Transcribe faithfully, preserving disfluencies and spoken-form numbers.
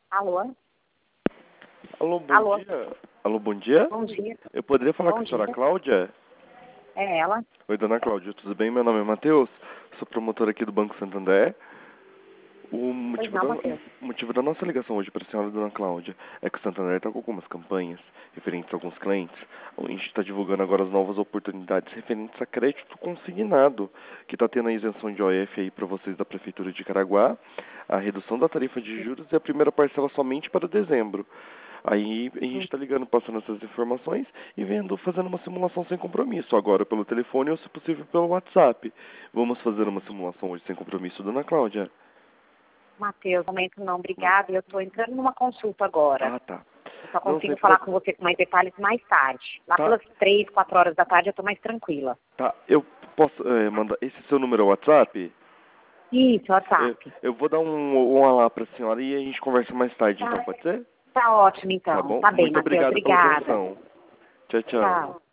Alô? Alô, bom Alô? dia. Alô, bom dia. Bom dia. Eu poderia falar Bom com a senhora dia. Cláudia? É ela? Oi, dona Cláudia, tudo bem? Meu nome é Matheus, sou promotor aqui do Banco Santander. O Pois motivo, não, da, Matheus. o motivo da nossa ligação hoje para a senhora, dona Cláudia, é que o Santander está com algumas campanhas referentes a alguns clientes. A gente está divulgando agora as novas oportunidades referentes a crédito consignado, que está tendo a isenção de O F aí para vocês da Prefeitura de Caraguá, a redução da tarifa de juros e a primeira parcela somente para dezembro. Aí a gente está ligando, passando essas informações e vendo, fazendo uma simulação sem compromisso, agora pelo telefone ou, se possível, pelo WhatsApp. Vamos fazer uma simulação hoje sem compromisso, dona Cláudia? Matheus, momento não, Não. obrigada. Eu estou entrando numa consulta agora. Ah, tá. Eu só Não, consigo sem falar pro... com você com mais detalhes mais tarde. Lá Tá, pelas três, quatro horas da tarde eu estou mais tranquila. tá. Eu posso é, mandar... Esse seu número é o WhatsApp? Isso, Eu, WhatsApp. eu vou dar um, um alá pra senhora e a gente conversa mais tarde, então, Tá, pode ser? tá ótimo Tá então. bom? Tá bem, Muito Matheus. obrigado pela Obrigada. atenção. Tchau, tchau. Tchau.